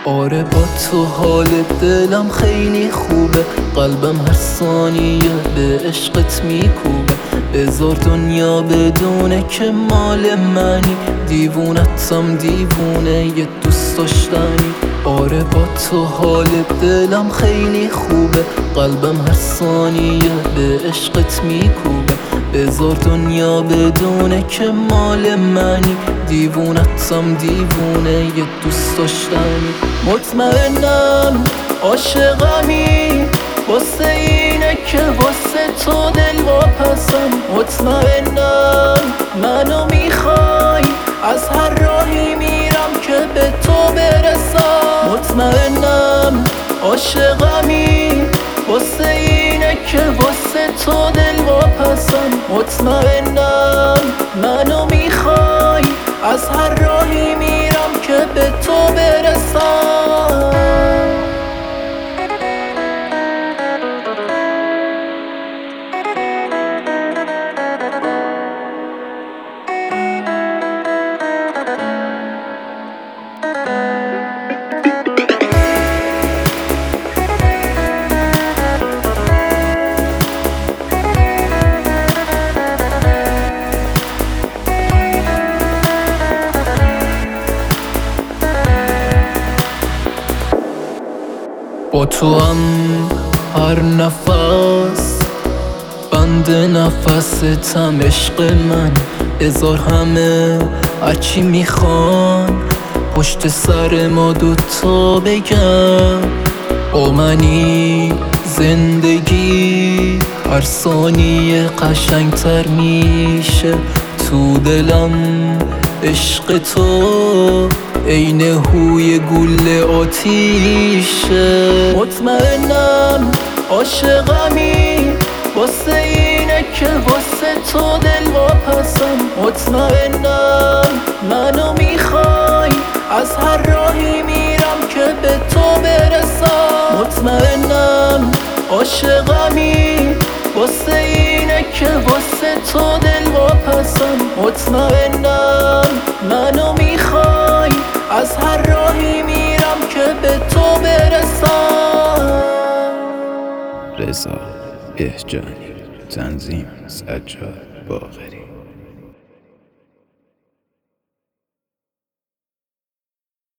آره با تو حال دلم خیلی خوبه، قلبم هر ثانیه به عشقت میکوبه. بذار دنیا بدونه که مال منی، دیوونتم دیوونه یه دوست داشتنی. آره با تو حال دلم خیلی خوبه، قلبم هر ثانیه به عشقت میکوبه. بذار دنیا بدونه که مال منی، دیوونتم دیوونه یه دوست داشتنی. مطمئنم عاشقمی، واسه اینه که واسه تو دل واپسم. مطمئنم منو میخوای، از هر راهی میرم که به تو برسم. مطمئنم عاشقمی، واسه اینه که واسه تو دل واپسم. مطمئنم منو میخوای، از هر راهی میرم که به تو برسم. با تو هم هر نفس بند نفستم عشق من. بذار همه هرچی میخوان پشت سر ما دوتا بگم. با منی زندگی هر ثانیه قشنگتر میشه. تو دلم عشق تو عین هوی گل آتیشه. مطمئنم عاشقمی، واسه اینه که واسه تو دل واپسم. مطمئنم منو میخوای، از هر راهی میرم که به تو برسم. مطمئنم عاشقمی، واسه اینه که واسه تو دل واپسم. مطمئنم منو میخوای، از هر راهی میرم که به تو برسم. رضا بهجانی، تنظیم سجاد باقری.